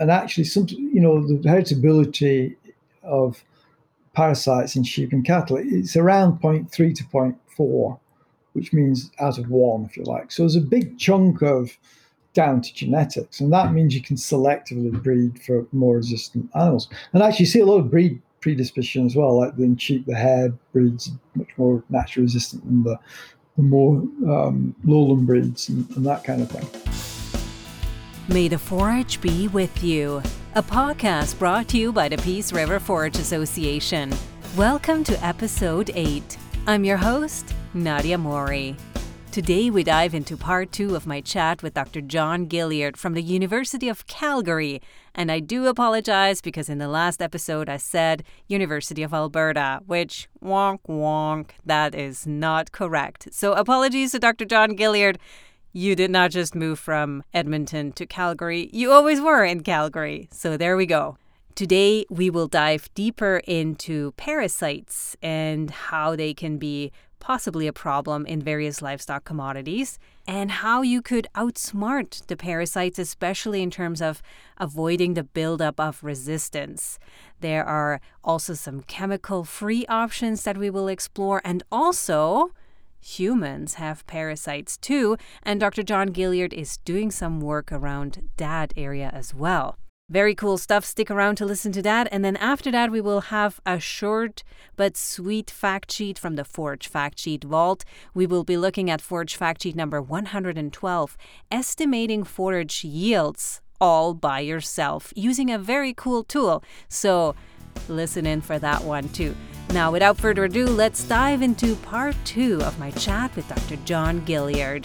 And actually, the heritability of parasites in sheep and cattle, it's around 0.3 to 0.4, which means out of one, if you like. So there's a big chunk of down to genetics, and that means you can selectively breed for more resistant animals. And actually, you see a lot of breed predisposition as well, like in sheep, the hare breeds much more naturally resistant than the more lowland breeds and that kind of thing. May the forage be with you. A podcast brought to you by the Peace River Forage Association. Welcome to episode 8. I'm your host, Nadia Mori. Today we dive into part 2 of my chat with Dr. John Gilliard from the University of Calgary. And I do apologize because in the last episode I said University of Alberta, which wonk wonk, that is not correct. So apologies to Dr. John Gilliard. You did not just move from Edmonton to Calgary. You always were in Calgary. So there we go. Today, we will dive deeper into parasites and how they can be possibly a problem in various livestock commodities and how you could outsmart the parasites, especially in terms of avoiding the buildup of resistance. There are also some chemical-free options that we will explore, and also humans have parasites too, and Dr. John Gilliard is doing some work around that area as well. Very cool stuff. Stick around to listen to that. And then after that, we will have a short but sweet fact sheet from the Forage Fact Sheet Vault. We will be looking at Forage Fact Sheet number 112, estimating forage yields all by yourself using a very cool tool. So listen in for that one too. Now, without further ado, let's dive into part 2 of my chat with Dr. John Gilliard.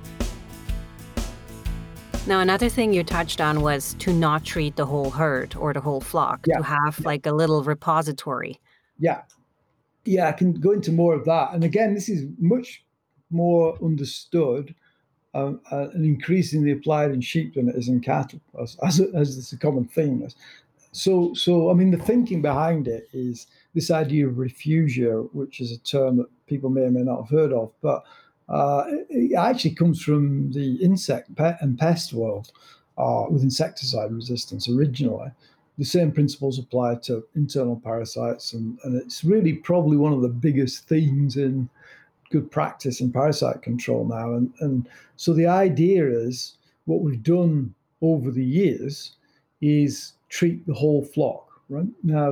Now, another thing you touched on was to not treat the whole herd or the whole flock, to have like a little repository. Yeah, I can go into more of that. And again, this is much more understood and increasingly applied in sheep than it is in cattle, as it's a common theme. So, I mean, the thinking behind it is this idea of refugia, which is a term that people may or may not have heard of, but it actually comes from the insect and pest world with insecticide resistance originally. The same principles apply to internal parasites, and it's really probably one of the biggest themes in good practice in parasite control now. And so the idea is what we've done over the years is treat the whole flock, right?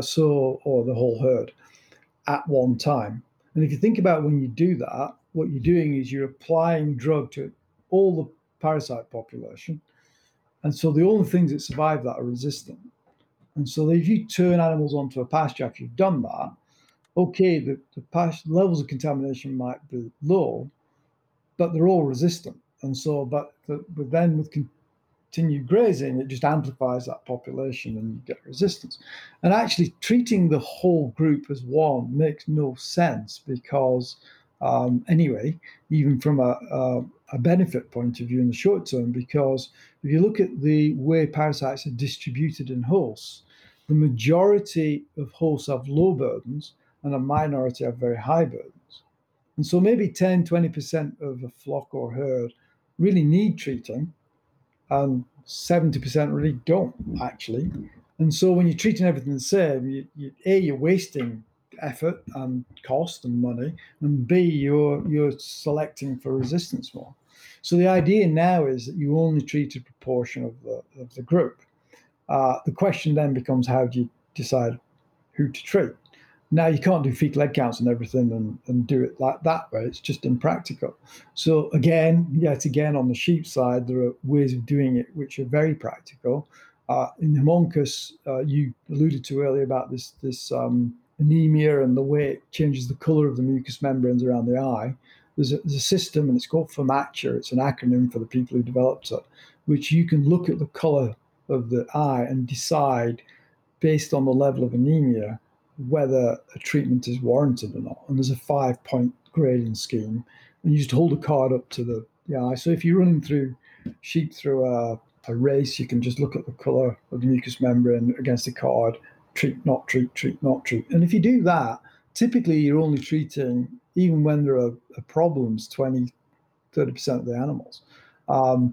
Or the whole herd at one time. And if you think about when you do that, what you're doing is you're applying drug to all the parasite population. And so the only things that survive that are resistant. And so if you turn animals onto a pasture after you've done that, okay, the pasture levels of contamination might be low, but they're all resistant. And so, but then with continued grazing, it just amplifies that population and you get resistance. And actually treating the whole group as one makes no sense because anyway, even from a benefit point of view in the short term, because if you look at the way parasites are distributed in hosts, the majority of hosts have low burdens and a minority have very high burdens. And so maybe 10, 20% of a flock or herd really need treating, and 70% really don't, actually. And so when you're treating everything the same, you're wasting effort and cost and money, and B, you're selecting for resistance more. So the idea now is that you only treat a proportion of the group. The question then becomes, how do you decide who to treat? Now, you can't do fecal egg counts and everything and do it like that way. It's just impractical. So yet again, on the sheep side, there are ways of doing it which are very practical. In Haemonchus, you alluded to earlier about this anemia and the way it changes the color of the mucous membranes around the eye. There's a system, and it's called FAMACHA. It's an acronym for the people who developed it, which you can look at the color of the eye and decide, based on the level of anemia, whether a treatment is warranted or not. And there's a 5-point grading scheme, and you just hold a card up to the eye. So if you're running through sheep through a race, you can just look at the color of the mucous membrane against the card, treat, not treat, treat, not treat. And if you do that, typically you're only treating, even when there are problems, 20, 30% of the animals.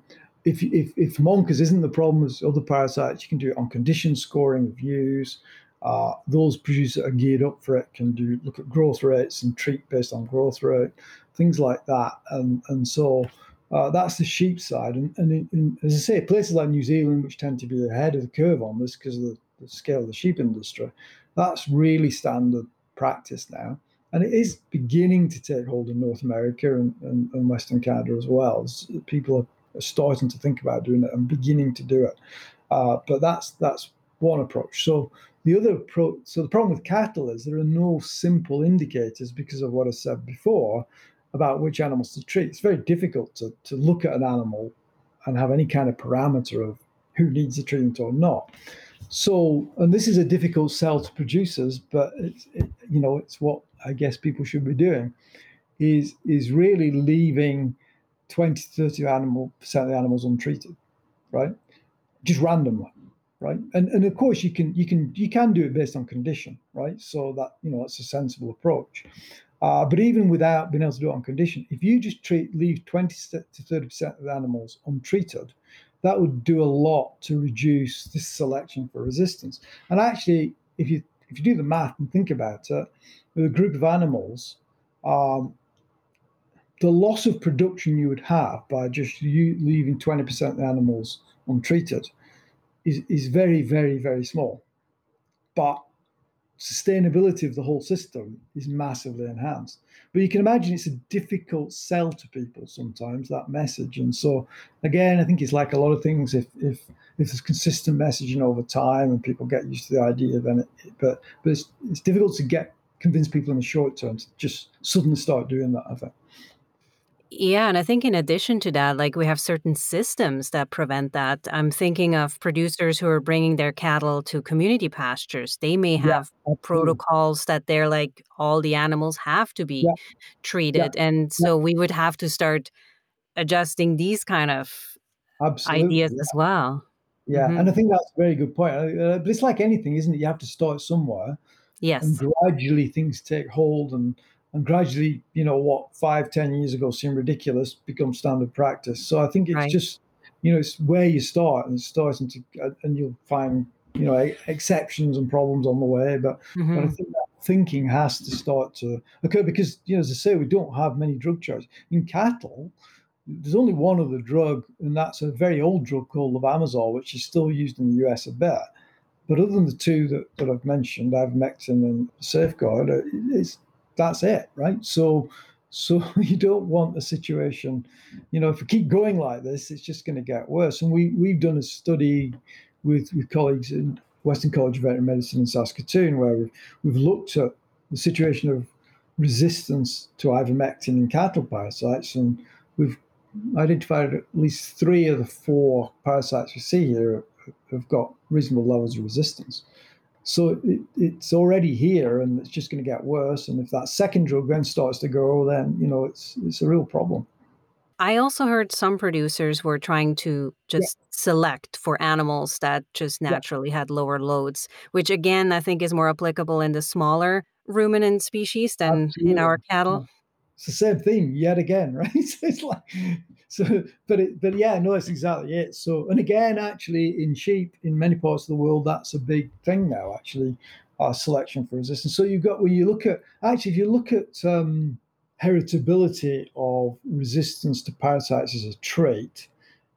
if Moncus isn't the problem as other parasites, you can do it on condition scoring of use. Those producers that are geared up for it can look at growth rates and treat based on growth rate, things like that. And so that's the sheep side. And as I say, places like New Zealand, which tend to be ahead of the curve on this because of the scale of the sheep industry, that's really standard practice now. And it is beginning to take hold in North America and Western Canada as well. People are starting to think about doing it and beginning to do it. But that's one approach. So the other approach, so the problem with cattle is there are no simple indicators because of what I said before about which animals to treat. It's very difficult to look at an animal and have any kind of parameter of who needs a treatment or not. So, and this is a difficult sell to producers, but it's what I guess people should be doing is really leaving 20 to 30% of the animals untreated, right? Just randomly, right? And of course you can do it based on condition, right? So that that's a sensible approach. But even without being able to do it on condition, if you just leave 20 to 30% of the animals untreated, that would do a lot to reduce this selection for resistance. And actually, if you do the math and think about it, with a group of animals, the loss of production you would have by just leaving 20% of the animals untreated is very, very, very small. But sustainability of the whole system is massively enhanced. But you can imagine it's a difficult sell to people sometimes, that message. And so, again, I think it's like a lot of things. If there's consistent messaging over time and people get used to the idea, then but it's difficult to convince people in the short term to just suddenly start doing that, I think. Yeah, and I think in addition to that, like we have certain systems that prevent that. I'm thinking of producers who are bringing their cattle to community pastures. They may Yeah, have absolutely. protocols that they're like all the animals have to be Yeah, treated. yeah, And yeah, so we would have to start adjusting these kind of ideas absolutely. as well. Yeah, Hmm. and I think that's a very good point. But it's like anything, isn't it? You have to start somewhere, and Yes, gradually things take hold, and gradually, what 5-10 years ago seemed ridiculous becomes standard practice. So I think it's right. just, it's where you start, and it's starting to, and you'll find, exceptions and problems on the way. But I Hmm. think that thinking has to start to occur because, as I say, we don't have many drug charges in cattle. There's only one other drug, and that's a very old drug called levamisole, which is still used in the US a bit. But other than the two that I've mentioned, ivermectin and Safeguard, that's it, right? So you don't want a situation, if we keep going like this, it's just going to get worse. And we've done a study with colleagues in Western College of Veterinary Medicine in Saskatoon, where we've looked at the situation of resistance to ivermectin in cattle parasites, and we've identified at least 3 of the 4 parasites we see here have got reasonable levels of resistance. So it's already here, and it's just going to get worse. And if that second drug then starts to go, then it's a real problem. I also heard some producers were trying to Yeah, just select for animals that just yeah, naturally had lower loads, which again, I think is more applicable in the smaller ruminant species than in our absolutely. cattle. Yeah. It's the same thing yet again, right? It's like so, but yeah, no, it's exactly it. So, and again, actually, in sheep, in many parts of the world, that's a big thing now. Actually, selection for resistance. So you've got when you look at actually, if you look at heritability of resistance to parasites as a trait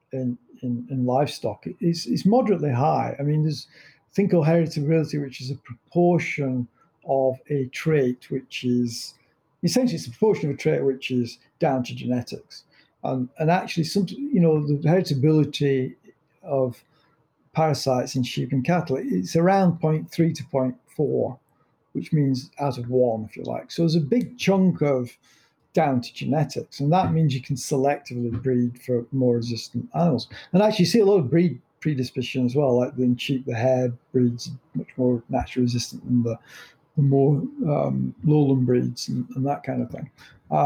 in livestock, it's moderately high. I mean, there's a thing called heritability, which is a proportion of a trait which is essentially it's a proportion of a trait which is down to genetics. And actually, the heritability of parasites in sheep and cattle, it's around 0.3 to 0.4, which means out of 1, if you like. So there's a big chunk of down to genetics, and that means you can selectively breed for more resistant animals. And actually, you see a lot of breed predisposition as well, like in sheep, the hair breeds much more naturally resistant than the more lowland breeds and that kind of thing.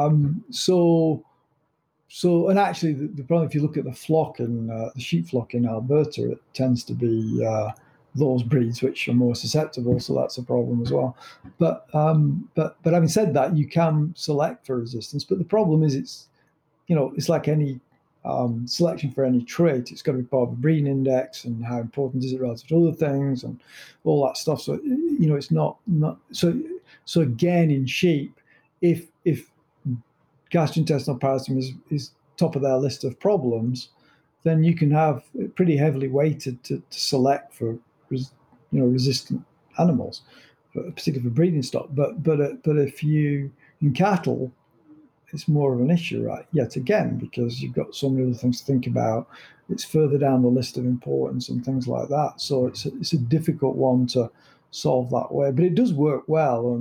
And actually, the problem, if you look at the flock and the sheep flock in Alberta, it tends to be those breeds which are more susceptible, so that's a problem as well. But having said that, you can select for resistance. But the problem is, it's like any selection for any trait. It's got to be part of the breeding index, and how important is it relative to other things, and all that stuff. So it's not so. So again, in sheep, if gastrointestinal parasitism is top of their list of problems, then you can have it pretty heavily weighted to select for resistant animals, particularly for breeding stock. But if you in cattle, it's more of an issue, right? Yet again, because you've got so many other things to think about. It's further down the list of importance and things like that. So it's a difficult one to solve that way, but it does work well,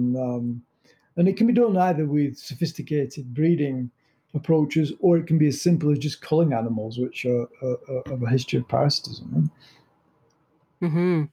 and it can be done either with sophisticated breeding approaches, or it can be as simple as just culling animals, which are of a history of parasitism. Mm-hmm.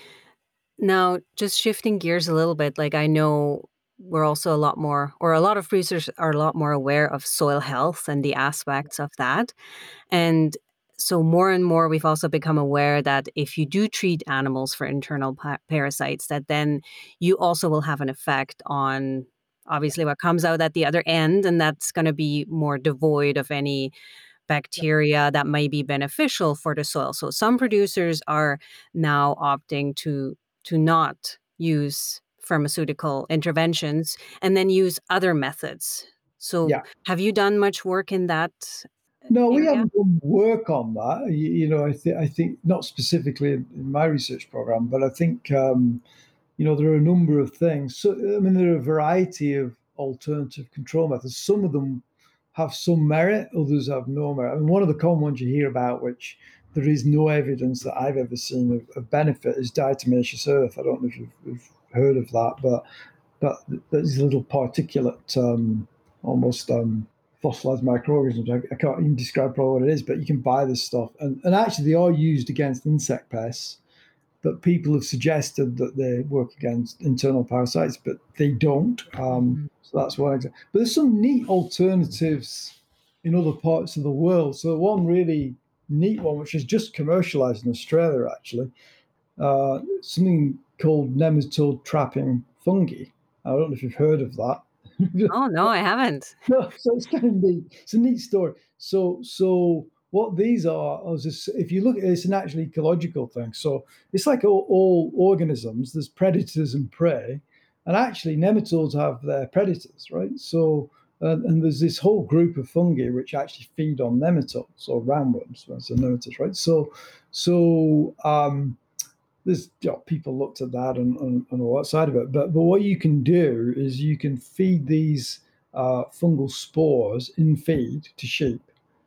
Now, just shifting gears a little bit, like I know we're also a lot more, or a lot of producers are a lot more aware of soil health and the aspects of that. And so more and more, we've also become aware that if you do treat animals for internal parasites, that then you also will have an effect on obviously what comes out at the other end. And that's going to be more devoid of any bacteria that may be beneficial for the soil. So some producers are now opting to not use pharmaceutical interventions and then use other methods. So Yeah. have you done much work in that No, we area? haven't done work on that. I think not specifically in my research program, but I think there are a number of things. So I mean, there are a variety of alternative control methods. Some of them have some merit, others have no merit. I mean, one of the common ones you hear about, which there is no evidence that I've ever seen of benefit, is diatomaceous earth. I don't know if you've heard of that, but there's little particulate, almost fossilized microorganisms. I can't even describe probably what it is, but you can buy this stuff, and actually they are used against insect pests. But people have suggested that they work against internal parasites, but they don't. So that's one example. But there's some neat alternatives in other parts of the world. So one really neat one, which is just commercialized in Australia, actually, something called nematode trapping fungi. I don't know if you've heard of that. Oh, no, I haven't. No, so it's kind of neat. It's a neat story. So what these are, if you look at it, it's an actual ecological thing. So it's like all organisms. There's predators and prey, and actually nematodes have their predators, right? So and there's this whole group of fungi which actually feed on nematodes or roundworms, so nematodes, right? So there's people looked at that and all that side of it, but what you can do is you can feed these fungal spores in feed to sheep,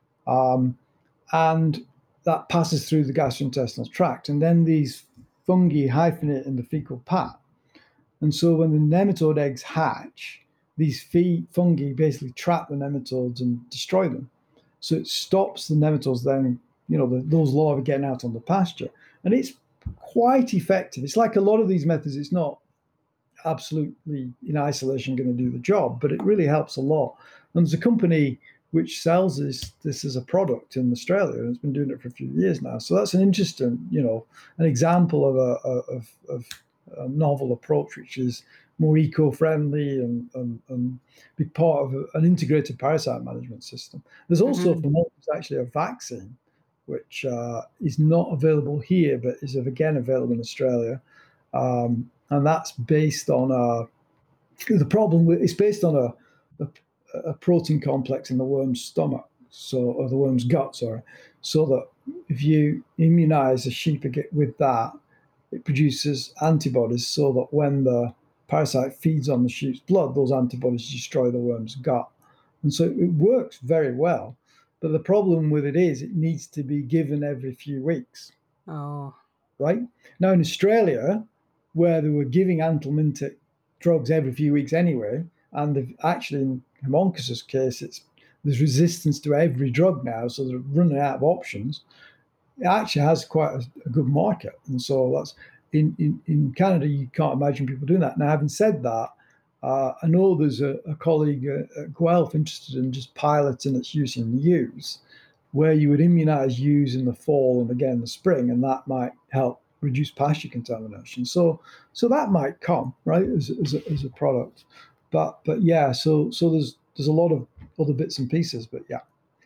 and that passes through the gastrointestinal tract, and then these fungi hyphenate in the fecal pad, and so when the nematode eggs hatch, these fungi basically trap the nematodes and destroy them. So it stops the nematodes then, those larvae getting out on the pasture, and it's quite effective. It's like a lot of these methods, it's not absolutely in isolation going to do the job, but it really helps a lot. And there's a company which sells this as a product in Australia, and it's been doing it for a few years now. So that's an interesting, an example of a novel approach, which is more eco-friendly and be part of an integrated parasite management system. There's also actually a vaccine which is not available here, but is again available in Australia, and that's based on it's based on a protein complex in the worm's stomach, or the worm's gut, sorry, so that if you immunize a sheep with that, it produces antibodies, so that when the parasite feeds on the sheep's blood, those antibodies destroy the worm's gut, and so it works very well. But the problem with it is it needs to be given every few weeks. Oh. Right? Now in Australia, where they were giving anthelmintic drugs every few weeks anyway, and actually in Homunculus' case, there's resistance to every drug now, so they're running out of options. It actually has quite a good market. And so that's in Canada, you can't imagine people doing that. Now, having said that, I know there's a colleague at Guelph interested in just piloting its use in ewes, where you would immunize ewes in the fall and again in the spring, and that might help reduce pasture contamination. So that might come, right, as a product. But yeah, so there's a lot of other bits and pieces, but yeah.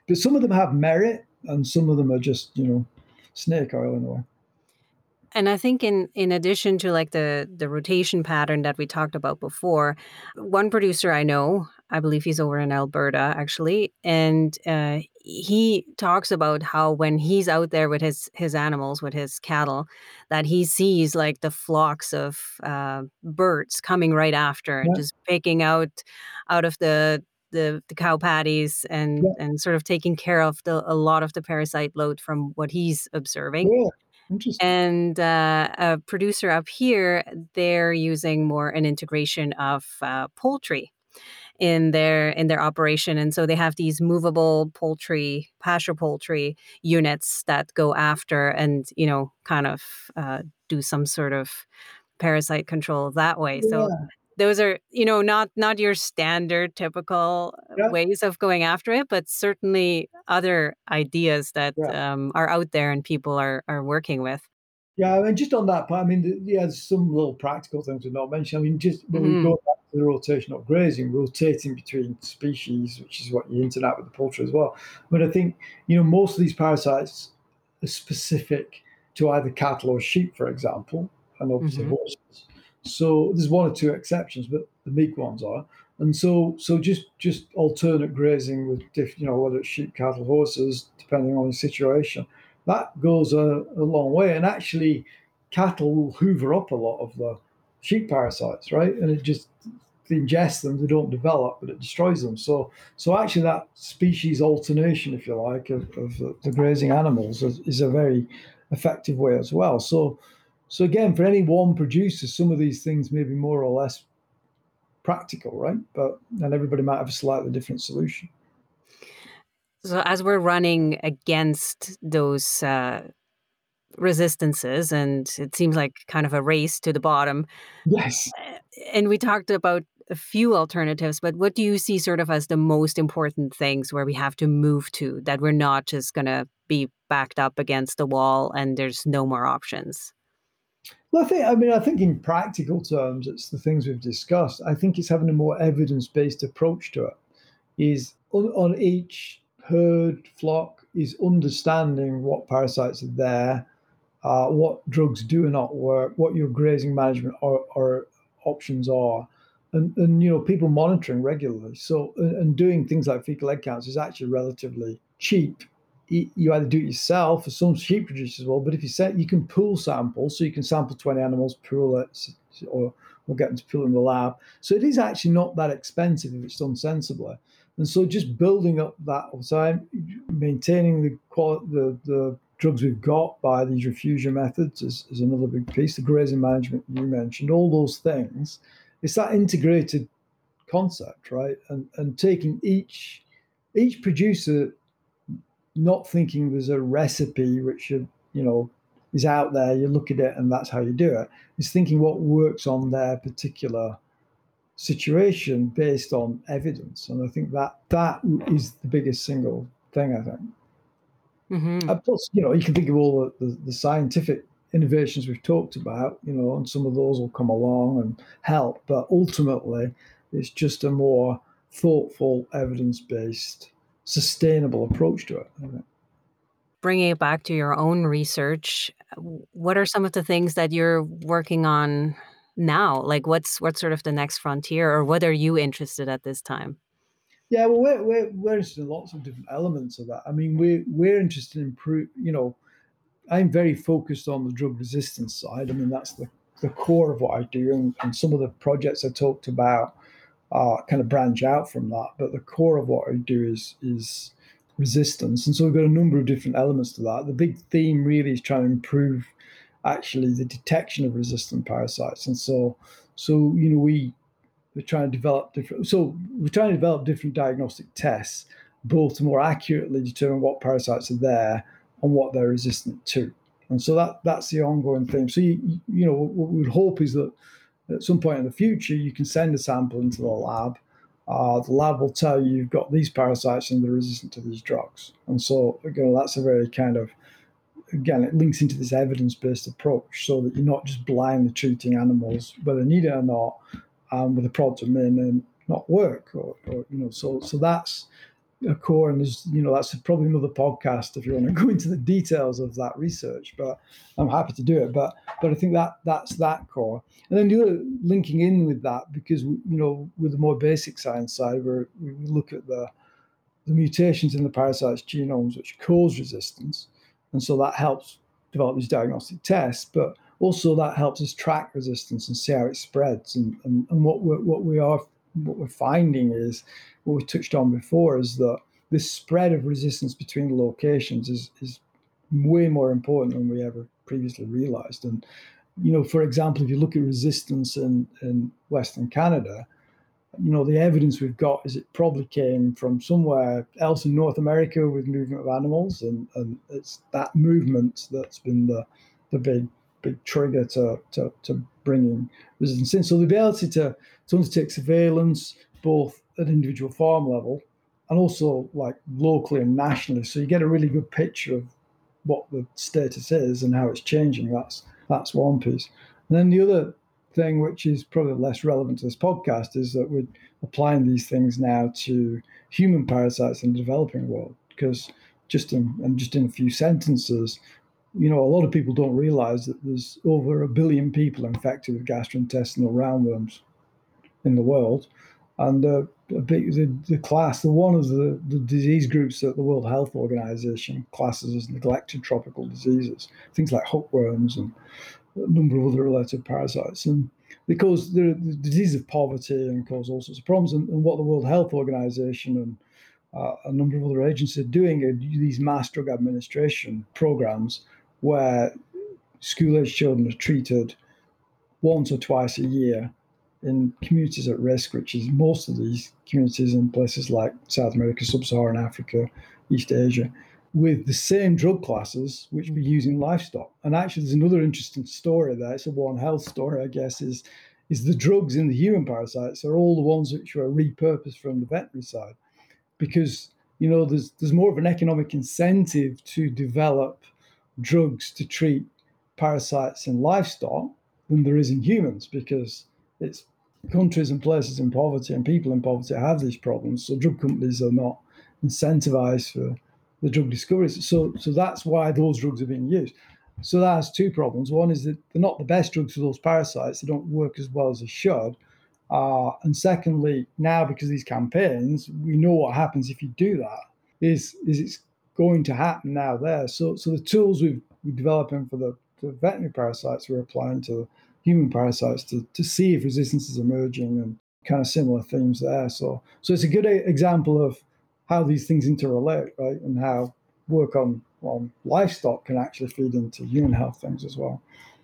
but some of them have merit, and some of them are just snake oil in a way. And I think in addition to like the rotation pattern that we talked about before, one producer I know, I believe he's over in Alberta actually, and he talks about how when he's out there with his animals, with his cattle, that he sees like the flocks of birds coming right after and Yeah, just picking out of the cow patties yeah, and sort of taking care of a lot of the parasite load from what he's observing. yeah. Interesting. And a producer up here, they're using more an integration of poultry in their operation, and so they have these movable poultry, pasture poultry units that go after and kind of do some sort of parasite control that way. So Yeah, those are not your standard typical yeah, ways of going after it, but certainly other ideas that yeah. are out there and people are working with. Yeah, I mean, just on that part, I mean, yeah, there's some little practical things we've not mentioned. I mean, just when we Mhm. go back to the rotational grazing, rotating between species, which is what you hinted at with the poultry as well. But I think, most of these parasites are specific to either cattle or sheep, for example, and obviously Mhm. horses. So there's one or two exceptions, but the big ones are. And so just alternate grazing with whether it's sheep, cattle, horses, depending on the situation, that goes a long way. And actually, cattle will hoover up a lot of the sheep parasites, right? And it just they ingest them, they don't develop, but it destroys them. So actually, that species alternation, if you like, of the grazing animals is a very effective way as well. So again, for any one producer, some of these things may be more or less practical, right? But and everybody might have a slightly different solution. So as we're running against those resistances, and it seems like kind of a race to the bottom, Yes. uh, and we talked about a few alternatives, but what do you see sort of as the most important things where we have to move to, that we're not just going to be backed up against the wall and there's no more options? Well, I think in practical terms, it's the things we've discussed. I think it's having a more evidence-based approach to it. Is on each herd flock is understanding what parasites are there, what drugs do not work, what your grazing management or options are, and people monitoring regularly. So and doing things like fecal egg counts is actually relatively cheap. You either do it yourself, or some sheep producers will, but if you can pool samples, so you can sample 20 animals, pool it, or we'll get them to pool in the lab. So it is actually not that expensive if it's done sensibly. And so just building up that over time, maintaining the quality, the drugs we've got by these refusion methods is another big piece. The grazing management you mentioned, all those things. It's that integrated concept, right? And taking each producer not thinking there's a recipe which is out there. You look at it and that's how you do it. It's thinking what works on their particular situation based on evidence, and I think that is the biggest single thing. I think. Hmm. Plus, you can think of all the scientific innovations we've talked about, and some of those will come along and help. But ultimately, it's just a more thoughtful, evidence-based, sustainable approach to it. I think. Bringing it back to your own research, what are some of the things that you're working on now? Like what's sort of the next frontier, or what are you interested at this time? Yeah, well, we're interested in lots of different elements of that. I mean, we're interested in I'm very focused on the drug resistance side. I mean, that's the core of what I do, and some of the projects I talked about kind of branch out from that. But the core of what I do is resistance, and so we've got a number of different elements to that. The big theme really is trying to improve actually the detection of resistant parasites, and so we're trying to develop different. So we're trying to develop different diagnostic tests, both to more accurately determine what parasites are there and what they're resistant to. And so that's the ongoing thing. So what we would hope is that at some point in the future you can send a sample into the lab. The lab will tell you you've got these parasites and they're resistant to these drugs. And so that's a very kind of again, it links into this evidence-based approach so that you're not just blindly treating animals, whether they need it or not, with a product that may not work, or so that's occur, and there's, that's probably another podcast if you want to go into the details of that research, but I'm happy to do it. But I think that's that core. And then the other linking in with that, because, with the more basic science side, where we look at the mutations in the parasite's genomes which cause resistance. And so that helps develop these diagnostic tests, but also that helps us track resistance and see how it spreads. And what we're finding is, what we touched on before, is that this spread of resistance between locations is way more important than we ever previously realized. And, for example, if you look at resistance in Western Canada, the evidence we've got is it probably came from somewhere else in North America with movement of animals, and it's that movement that's been the big trigger to bringing resistance in. So the ability to undertake surveillance, both at individual farm level and also like locally and nationally, so you get a really good picture of what the status is and how it's changing. That's one piece. And then the other thing, which is probably less relevant to this podcast, is that we're applying these things now to human parasites in the developing world. Because just in a few sentences, a lot of people don't realize that there's over 1 billion people infected with gastrointestinal roundworms in the world, and the class, one of the disease groups that the World Health Organization classes as neglected tropical diseases, things like hookworms and a number of other related parasites, and because the disease of poverty and cause all sorts of problems. And what the World Health Organization and a number of other agencies are doing are these mass drug administration programs where school-age children are treated once or twice a year in communities at risk, which is most of these communities in places like South America, Sub-Saharan Africa, East Asia, with the same drug classes which we use in livestock. And actually, there's another interesting story there. It's a One Health story, I guess, is the drugs in the human parasites are all the ones which were repurposed from the veterinary side, because there's more of an economic incentive to develop drugs to treat parasites in livestock than there is in humans, because it's countries and places in poverty and people in poverty have these problems. So drug companies are not incentivized for the drug discoveries. So that's why those drugs are being used. So that has two problems. One is that they're not the best drugs for those parasites. They don't work as well as they should. And secondly, now because of these campaigns, we know what happens if you do that. Is it's going to happen now there. So the tools we're developing for the veterinary parasites, we're applying to human parasites to see if resistance is emerging, and kind of similar themes there. So it's a good example of how these things interrelate, right? And how work on livestock can actually feed into human health things as well.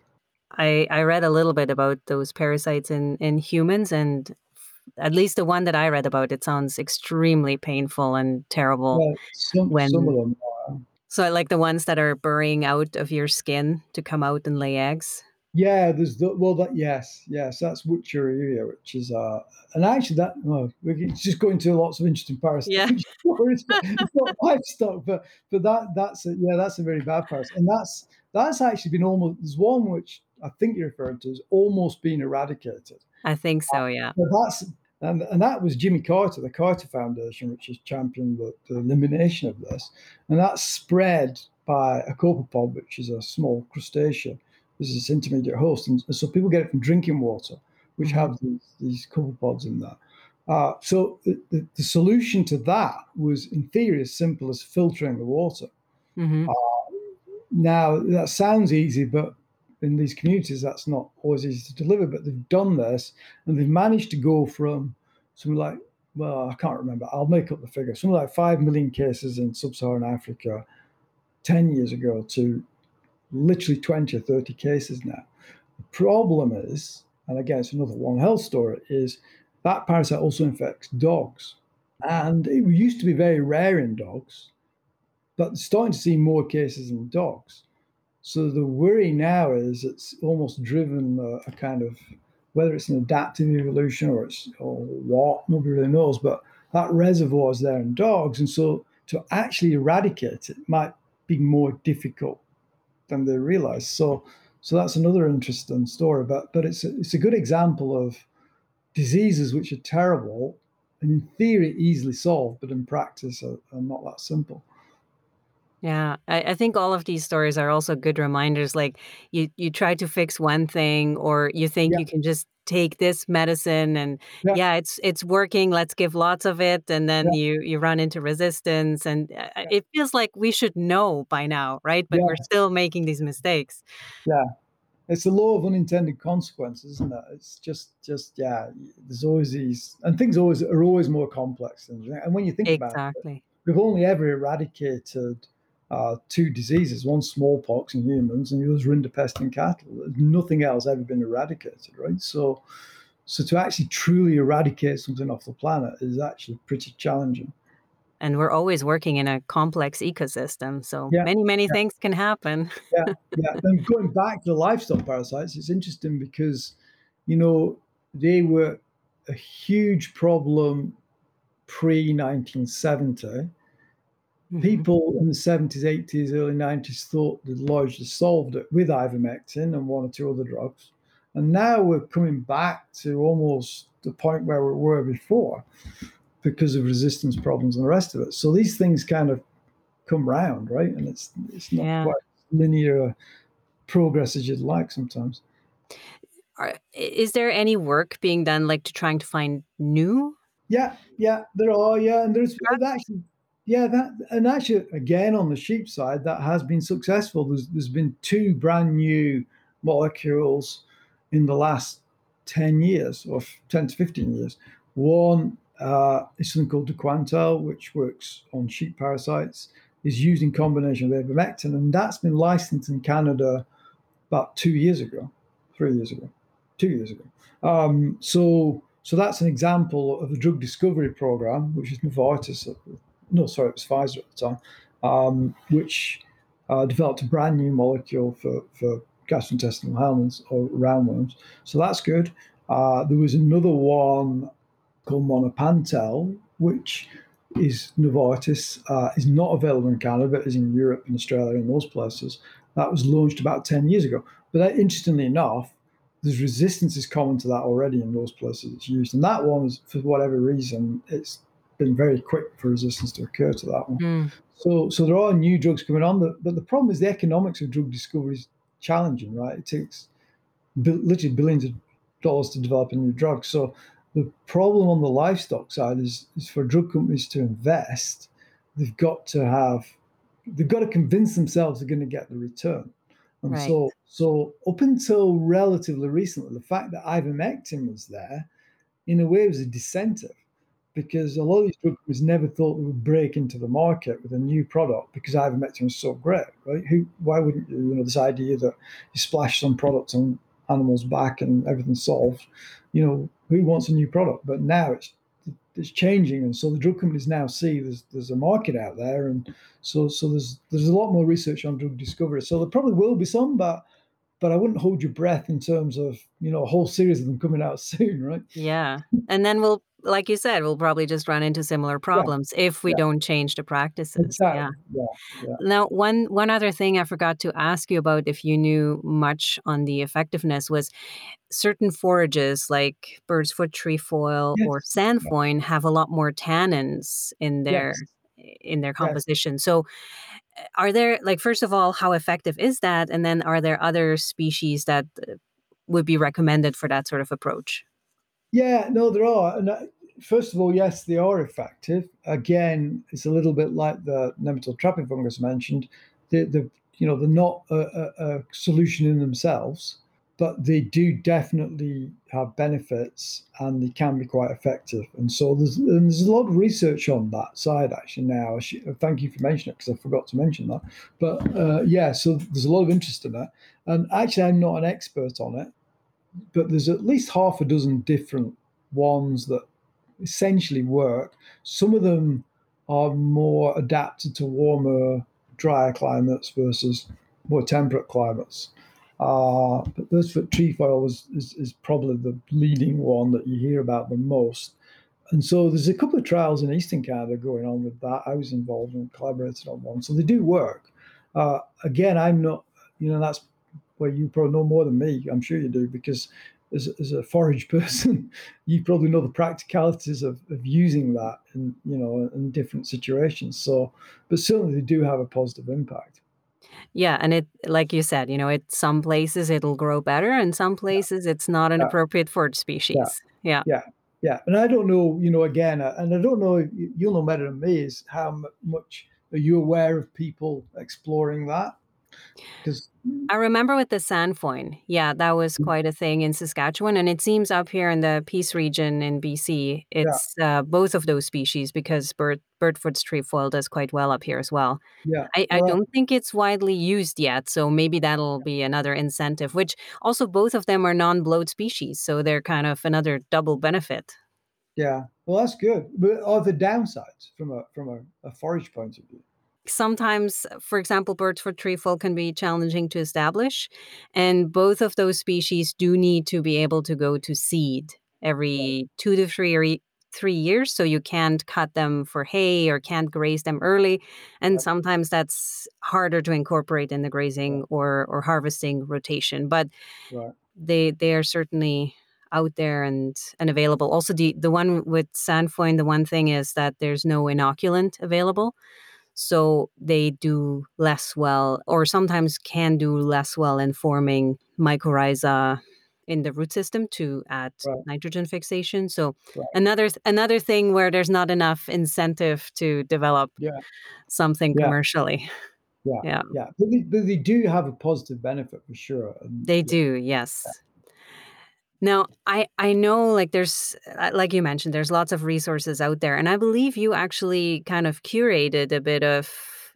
I read a little bit about those parasites in humans, and at least the one that I read about, it sounds extremely painful and terrible. Well, some of them are. So like the ones that are burrowing out of your skin to come out and lay eggs? Yeah, there's yes, that's Wuchereria, which is and actually it's just going to lots of interesting parasites. Yeah. It's not livestock, but that's a very bad parasite, and that's actually been almost, there's one which I think you're referring to, has almost been eradicated. I think so, yeah. But and that was Jimmy Carter, the Carter Foundation, which has championed the elimination of this, and that's spread by a copepod, which is a small crustacean. This is this intermediate host, and so people get it from drinking water, which have these copepods in there. So the solution to that was, in theory, as simple as filtering the water. Mm-hmm. Now, that sounds easy, but in these communities, that's not always easy to deliver. But they've done this, and they've managed to go from something like, well, I can't remember, I'll make up the figure, something like 5 million cases in Sub-Saharan Africa 10 years ago to literally 20 or 30 cases now. The problem is, and again, it's another One Health story, is that parasite also infects dogs. And it used to be very rare in dogs, but starting to see more cases in dogs. So the worry now is it's almost driven a kind of, whether it's an adaptive evolution or what, nobody really knows, but that reservoir is there in dogs. And so to actually eradicate it might be more difficult than they realize. So that's another interesting story, but it's a good example of diseases which are terrible in theory easily solved, but in practice are not that simple. Yeah, I think all of these stories are also good reminders. Like you try to fix one thing, or you think Yeah, you can just take this medicine, and yeah, yeah, it's working. Let's give lots of it, and then yeah, you run into resistance, and yeah, it feels like we should know by now, right? But we're yeah, still making these mistakes. yeah. It's the law of unintended consequences, isn't it? It's just yeah. There's always these, and things always are always more complex than you think. And when you think about it, Exactly. we've only ever eradicated two diseases: one smallpox in humans, and the other's rinderpest in cattle. There's nothing else ever been eradicated, right? So to actually truly eradicate something off the planet is actually pretty challenging. And we're always working in a complex ecosystem, so Yeah, many yeah, things can happen. yeah, yeah. And going back to the livestock parasites, it's interesting because, they were a huge problem pre 1970. Mhm. People in the 70s, 80s, early 90s thought they'd largely solved it with ivermectin and one or two other drugs. And now we're coming back to almost the point where we were before because of resistance problems and the rest of it. So these things kind of come round, right? And it's not Yeah. quite linear progress as you'd like sometimes. Is there any work being done, like, to trying to find new Yeah, yeah, there are, yeah, and there's drugs? actually, yeah, that, and actually, again, on the sheep side, that has been successful. There's been two brand new molecules in the last 10 years, or 10 to 15 years. One is something called Dequantel, which works on sheep parasites, is used in combination with ivermectin, and that's been licensed in Canada about 2 years ago, 3 years ago, 2 years ago. So that's an example of a drug discovery program, which is Novartis. No, sorry, it was Pfizer at the time, which developed a brand new molecule for gastrointestinal helminths or roundworms. So that's good. There was another one called Monopantel, which is Novartis, is not available in Canada, but is in Europe and Australia and those places. That was launched about 10 years ago. But interestingly enough, there's resistance is common to that already in those places it's used. And that one, is, for whatever reason, it's been very quick for resistance to occur to that one. Mm, So there are new drugs coming on, but the problem is the economics of drug discovery is challenging, right? It takes literally billions of dollars to develop a new drug. So the problem on the livestock side is for drug companies to invest, they've got to have they've got to convince themselves they're going to get the return. And right, so up until relatively recently, the fact that ivermectin was there, in a way, was a disincentive because a lot of these drug companies never thought they would break into the market with a new product because ivermectin was so great, right? Why wouldn't you? This idea that you splash some product on animals' back and everything's solved. Who wants a new product? But now it's changing, and so the drug companies now see there's a market out there, and so there's a lot more research on drug discovery. So there probably will be some, but I wouldn't hold your breath in terms of a whole series of them coming out soon, right? yeah, and then we'll like you said, we'll probably just run into similar Yeah, problems if we yeah, don't change the practices, yeah. exactly. Yeah, yeah. Now, one other thing I forgot to ask you about if you knew much on the effectiveness was certain forages like bird's foot trefoil or Yes, yeah, sandfoin have a lot more tannins yes, in their yes. composition. So, are there like first of all, how effective is that? And then are there other species that would be recommended for that sort of approach? Yeah, no, there are. And first of all, yes, they are effective. Again, it's a little bit like the nematode trapping fungus mentioned. They're not a solution in themselves, but they do definitely have benefits and they can be quite effective. And so there's a lot of research on that side actually now. Thank you for mentioning it because I forgot to mention that. But yeah, so there's a lot of interest in that. And actually, I'm not an expert on it, but there's at least half a dozen different ones that essentially work. Some of them are more adapted to warmer, drier climates versus more temperate climates. But this for trefoil is probably the leading one that you hear about the most. And so there's a couple of trials in Eastern Canada going on with that. I was involved and collaborated on one. So they do work. Again, I'm not, that's where you probably know more than me. I'm sure you do, because as a forage person, you probably know the practicalities of using that in different situations. So, but certainly they do have a positive impact. Yeah, and it like you said, some places it'll grow better, and some places it's not an Yeah, appropriate forage yeah, species. Yeah. yeah, yeah. And I don't know, again, and I don't know, you'll know better than me, is how much are you aware of people exploring that? Because I remember with the sandfoin, yeah, that was quite a thing in Saskatchewan, and it seems up here in the Peace region in BC, yeah, it's both of those species because Birdfoot's trefoil does quite well up here as well. yeah. I Well, don't think it's widely used yet, so maybe that'll be another incentive, which also both of them are non-bloat species, so they're kind of another double benefit. yeah. Well, that's good. But are the downsides from a forage point of view? Sometimes, for example, Birdfoot trefoil can be challenging to establish, and both of those species do need to be able to go to seed Right, every 2 to 3 years, so you can't cut them for hay or can't graze them early, and right, sometimes that's harder to incorporate in the grazing right, or harvesting rotation. But right, they are certainly out there and available. Also, the one with sandfoin, the one thing is that there's no inoculant available, so they do less well, or sometimes can do less well in forming mycorrhiza in the root system to add right, nitrogen fixation. So right. another thing where there's not enough incentive to develop Yeah, something yeah, commercially. yeah, Yeah, yeah. But they do have a positive benefit for sure. And they yeah, do. Yes. Now, I know, like, there's like you mentioned, there's lots of resources out there, and I believe you actually kind of curated a bit of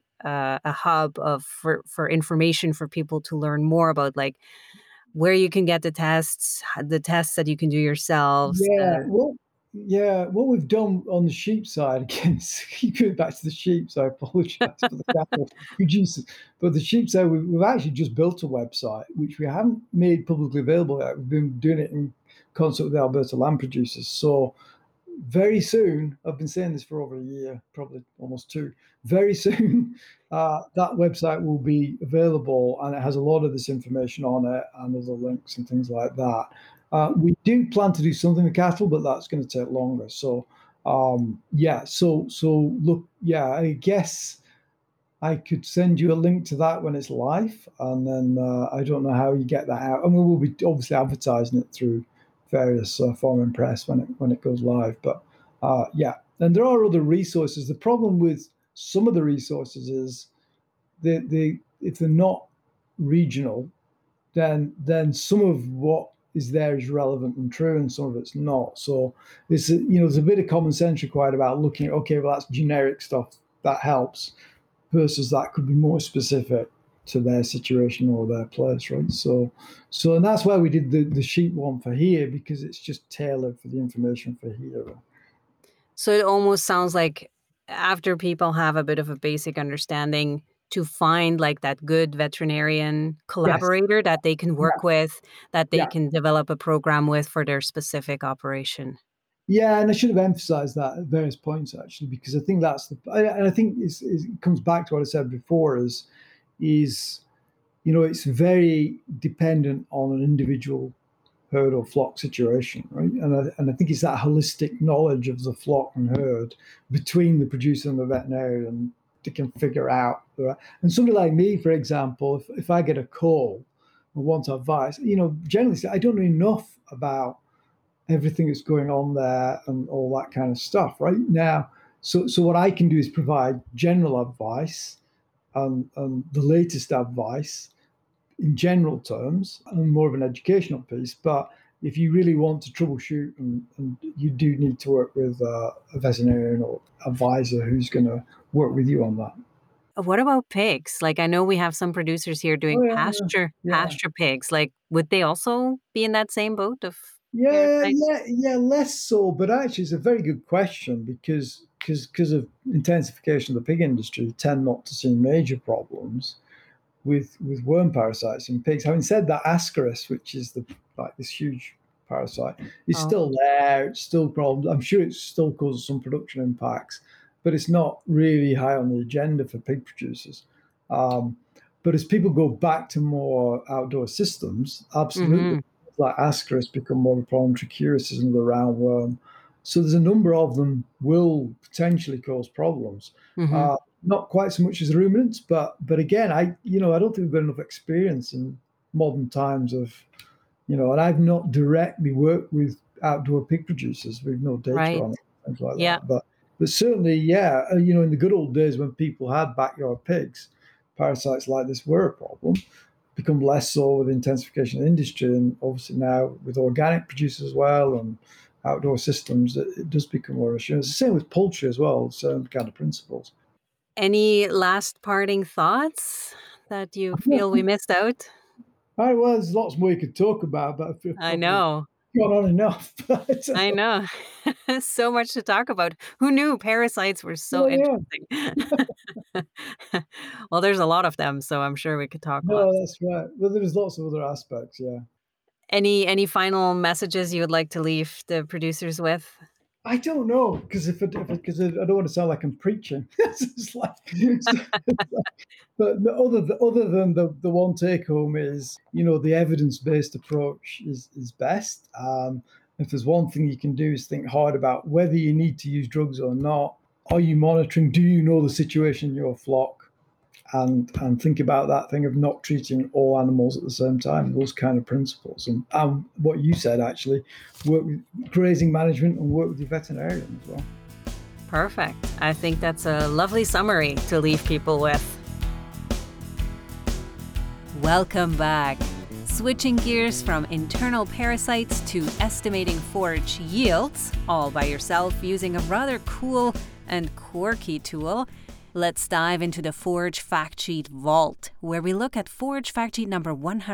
a hub of for information for people to learn more about, like, where you can get the tests that you can do yourselves. yeah. Well, yeah. What we've done on the sheep side again, keep going back to the sheep. So I apologise for the cattle producers, but the sheep side, we've actually just built a website which we haven't made publicly available yet. We've been doing it in concert with the Alberta land producers. So very soon, I've been saying this for over a year, probably almost two. Very soon, that website will be available, and it has a lot of this information on it and other links and things like that. We do plan to do something with cattle, but that's going to take longer. So, yeah. So look, yeah. I guess I could send you a link to that when it's live, and then I don't know how you get that out. And we will be obviously advertising it through various foreign press when it goes live. But yeah, and there are other resources. The problem with some of the resources is they if they're not regional, then some of what is there is relevant and true, and some of it's not. So there's a bit of common sense required about looking at, okay, well, that's generic stuff that helps versus that could be more specific to their situation or their place, right? So and that's why we did the sheep one for here, because it's just tailored for the information for here. So it almost sounds like after people have a bit of a basic understanding, to find like that good veterinarian Yes, collaborator that they can yeah, work with, that they yeah, can develop a program with for their specific operation. yeah. And I should have emphasized that at various points actually, because I think that's and I think it comes back to what I said before is it's very dependent on an individual herd or flock situation, right? And I think it's that holistic knowledge of the flock and herd between the producer and the veterinarian to can figure out. And somebody like me, for example, if I get a call and want advice, generally I don't know enough about everything that's going on there and all that kind of stuff, right? Now, so what I can do is provide general advice and the latest advice in general terms and more of an educational piece. But if you really want to troubleshoot, and you do need to work with a veterinarian or advisor who's going to work with you on that. What about pigs? Like, I know we have some producers here Oh doing yeah, yeah, pasture pigs. Like, would they also be in that same boat of yeah, parasites? yeah, yeah. Less so, but actually, it's a very good question because of intensification of the pig industry, you tend not to see major problems with worm parasites in pigs. Having said that, Ascaris, which is like this huge parasite, is Oh, still there. It's still problems. I'm sure it still causes some production impacts, but it's not really high on the agenda for pig producers. Um, but as people go back to more outdoor systems, absolutely, mm-hmm. like Ascaris become more of a problem. Trichuris is another roundworm. So there's a number of them will potentially cause problems. Mm-hmm. Not quite so much as ruminants, but again, I don't think we've got enough experience in modern times of, and I've not directly worked with outdoor pig producers. We've no data Right. on it, things like Yeah. that. But certainly, yeah, in the good old days when people had backyard pigs, parasites like this were a problem. Become less so with the intensification of the industry, and obviously now with organic producers as well and outdoor systems, it does become more issue. It's the same with poultry as well, same kind of principles. Any last parting thoughts that you feel we missed out? All right, well, there's lots more you could talk about, but I feel I probably know. gone on enough. I know. So much to talk about. Who knew parasites were so Well, yeah, interesting? Well, there's a lot of them, so I'm sure we could talk no, lots. that's right. Well, there's lots of other aspects, yeah. Any final messages you would like to leave the producers with? I don't know because because I don't want to sound like I'm preaching. It's like, but other than the one take home is the evidence based approach is best. If there's one thing you can do is think hard about whether you need to use drugs or not. Are you monitoring? Do you know the situation in your flock? And think about that thing of not treating all animals at the same time, those kind of principles. And what you said, actually, work with grazing management and work with your veterinarian as well. Perfect. I think that's a lovely summary to leave people with. Welcome back. Switching gears from internal parasites to estimating forage yields, all by yourself using a rather cool and quirky tool. Let's dive into the Forage Fact Sheet Vault, where we look at Forage Fact Sheet number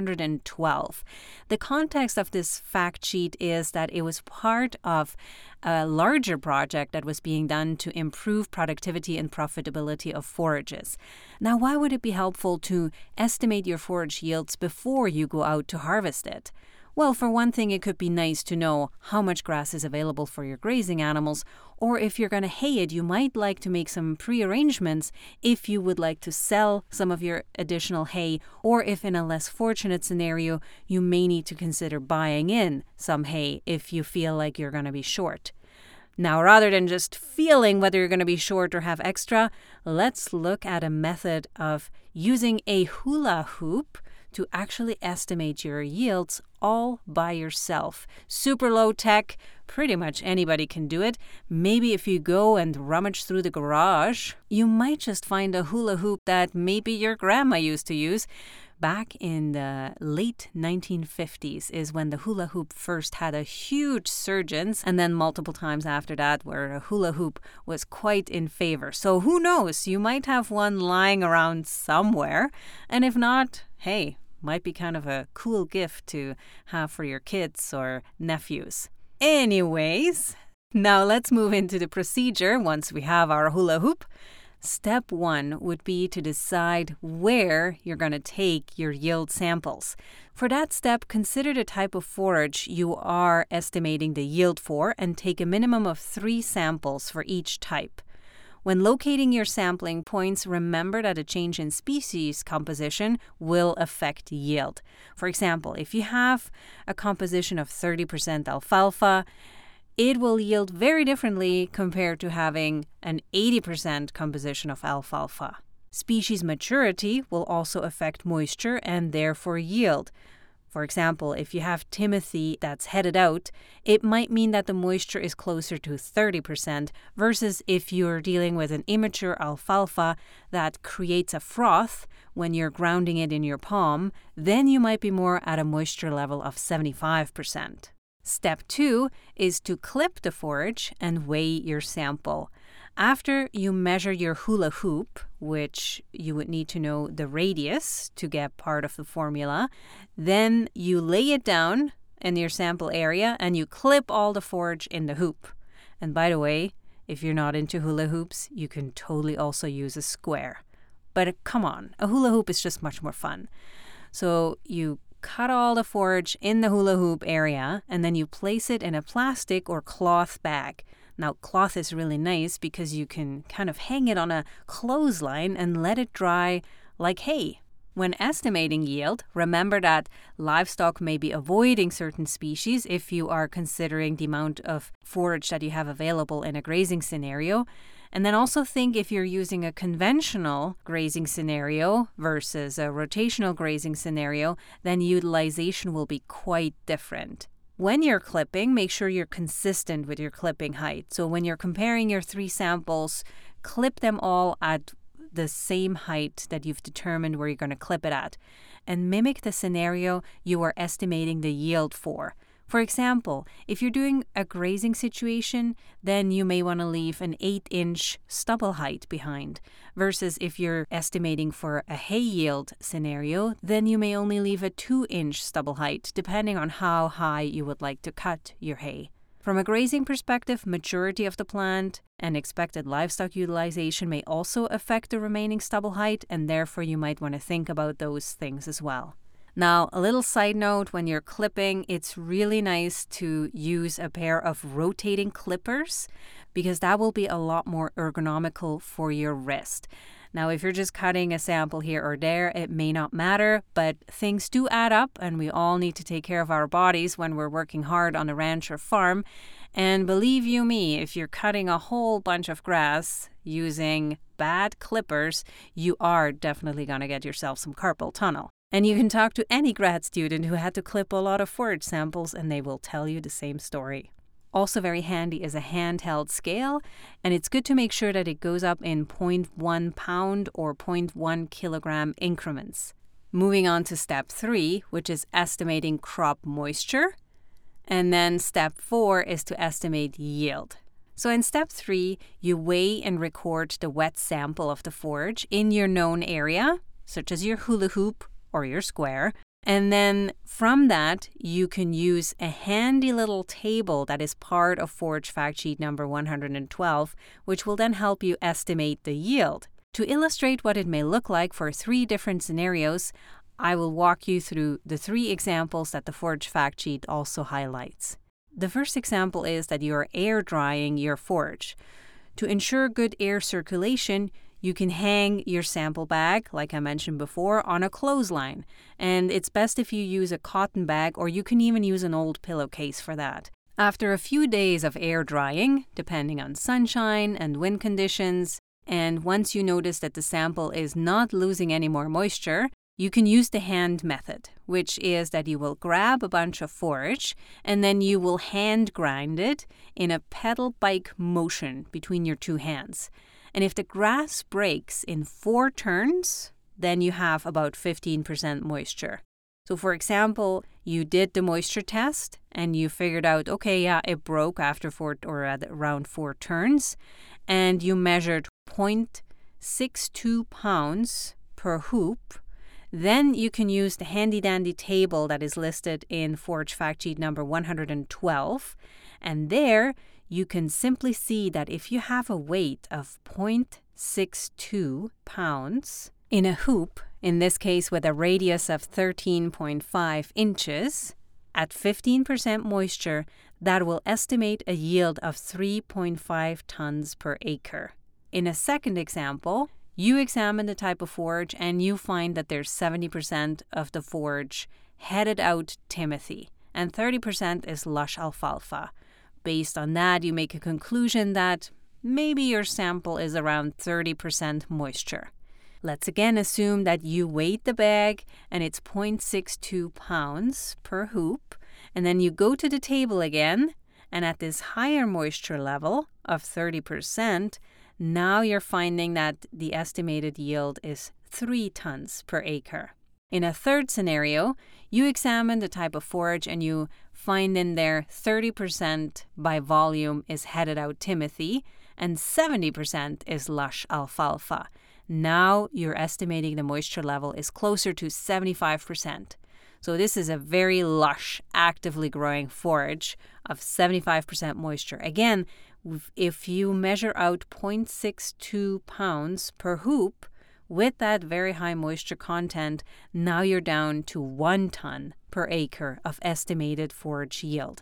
112. The context of this fact sheet is that it was part of a larger project that was being done to improve productivity and profitability of forages. Now, why would it be helpful to estimate your forage yields before you go out to harvest it? Well, for one thing, it could be nice to know how much grass is available for your grazing animals, or if you're going to hay it, you might like to make some pre-arrangements if you would like to sell some of your additional hay, or if in a less fortunate scenario, you may need to consider buying in some hay if you feel like you're going to be short. Now, rather than just feeling whether you're going to be short or have extra, let's look at a method of using a hula hoop to actually estimate your yields all by yourself. Super low tech, pretty much anybody can do it. Maybe if you go and rummage through the garage, you might just find a hula hoop that maybe your grandma used to use. Back in the late 1950s is when the hula hoop first had a huge surgence, and then multiple times after that where a hula hoop was quite in favor. So who knows, you might have one lying around somewhere, and if not, hey, might be kind of a cool gift to have for your kids or nephews. Anyways, now let's move into the procedure once we have our hula hoop. Step 1 would be to decide where you're going to take your yield samples. For that step, consider the type of forage you are estimating the yield for and take a minimum of 3 samples for each type. When locating your sampling points, remember that a change in species composition will affect yield. For example, if you have a composition of 30% alfalfa, it will yield very differently compared to having an 80% composition of alfalfa. Species maturity will also affect moisture and therefore yield. For example, if you have Timothy that's headed out, it might mean that the moisture is closer to 30% versus if you're dealing with an immature alfalfa that creates a froth when you're grounding it in your palm, then you might be more at a moisture level of 75%. Step 2 is to clip the forage and weigh your sample. After you measure your hula hoop, which you would need to know the radius to get part of the formula, then you lay it down in your sample area and you clip all the forage in the hoop. And by the way, if you're not into hula hoops, you can totally also use a square. But come on, a hula hoop is just much more fun. So you cut all the forage in the hula hoop area and then you place it in a plastic or cloth bag. Now, cloth is really nice because you can kind of hang it on a clothesline and let it dry like hay. When estimating yield, remember that livestock may be avoiding certain species if you are considering the amount of forage that you have available in a grazing scenario. And then also think if you're using a conventional grazing scenario versus a rotational grazing scenario, then utilization will be quite different. When you're clipping, make sure you're consistent with your clipping height. So when you're comparing your 3 samples, clip them all at the same height that you've determined where you're going to clip it at, and mimic the scenario you are estimating the yield for. For example, if you're doing a grazing situation, then you may want to leave an 8-inch stubble height behind, versus if you're estimating for a hay yield scenario, then you may only leave a 2-inch stubble height, depending on how high you would like to cut your hay. From a grazing perspective, maturity of the plant and expected livestock utilization may also affect the remaining stubble height, and therefore you might want to think about those things as well. Now, a little side note, when you're clipping, it's really nice to use a pair of rotating clippers because that will be a lot more ergonomical for your wrist. Now, if you're just cutting a sample here or there, it may not matter, but things do add up, and we all need to take care of our bodies when we're working hard on a ranch or farm. And believe you me, if you're cutting a whole bunch of grass using bad clippers, you are definitely going to get yourself some carpal tunnel. And you can talk to any grad student who had to clip a lot of forage samples, and they will tell you the same story. Also very handy is a handheld scale, and it's good to make sure that it goes up in 0.1 pound or 0.1 kilogram increments. Moving on to step 3, which is estimating crop moisture. And then step 4 is to estimate yield. So in step 3, you weigh and record the wet sample of the forage in your known area, such as your hula hoop or your square. And then from that, you can use a handy little table that is part of Forage Fact Sheet number 112, which will then help you estimate the yield. To illustrate what it may look like for 3 different scenarios, I will walk you through the 3 examples that the Forage Fact Sheet also highlights. The first example is that you are air drying your forage. To ensure good air circulation, you can hang your sample bag, like I mentioned before, on a clothesline. And it's best if you use a cotton bag, or you can even use an old pillowcase for that. After a few days of air drying, depending on sunshine and wind conditions, and once you notice that the sample is not losing any more moisture, you can use the hand method, which is that you will grab a bunch of forage and then you will hand grind it in a pedal bike motion between your 2 hands. And if the grass breaks in 4 turns, then you have about 15% moisture. So for example, you did the moisture test and you figured out, okay, yeah, it broke after 4 or at around 4 turns, and you measured 0.62 pounds per hoop. Then you can use the handy-dandy table that is listed in Forage Fact Sheet number 112, and there you can simply see that if you have a weight of 0.62 pounds in a hoop, in this case with a radius of 13.5 inches, at 15% moisture, that will estimate a yield of 3.5 tons per acre. In a second example, you examine the type of forage and you find that there's 70% of the forage headed out Timothy and 30% is lush alfalfa. Based on that, you make a conclusion that maybe your sample is around 30% moisture. Let's again assume that you weighed the bag and it's 0.62 pounds per hoop, and then you go to the table again, and at this higher moisture level of 30%, now you're finding that the estimated yield is 3 tons per acre. In a third scenario, you examine the type of forage and you find in there 30% by volume is headed out Timothy and 70% is lush alfalfa. Now you're estimating the moisture level is closer to 75%. So this is a very lush, actively growing forage of 75% moisture. Again, if you measure out 0.62 pounds per hoop with that very high moisture content, now you're down to 1 ton per acre of estimated forage yield.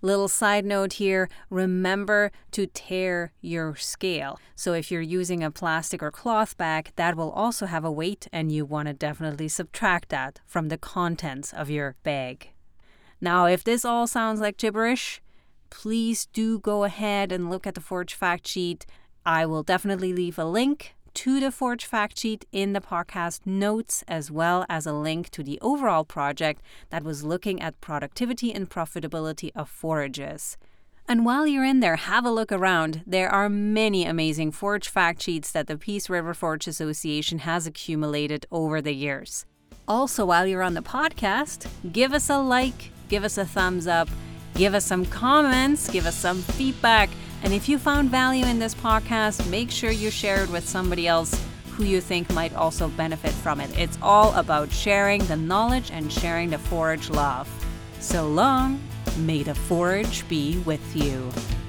Little side note here, remember to tare your scale. So if you're using a plastic or cloth bag, that will also have a weight, and you want to definitely subtract that from the contents of your bag. Now, if this all sounds like gibberish, please do go ahead and look at the Forage fact sheet. I will definitely leave a link to the Forage fact sheet in the podcast notes, as well as a link to the overall project that was looking at productivity and profitability of forages. And while you're in there, have a look around. There are many amazing Forage fact sheets that the Peace River Forage Association has accumulated over the years. Also, while you're on the podcast, give us a like, give us a thumbs up, give us some comments, give us some feedback. And if you found value in this podcast, make sure you share it with somebody else who you think might also benefit from it. It's all about sharing the knowledge and sharing the forage love. So long, may the forage be with you.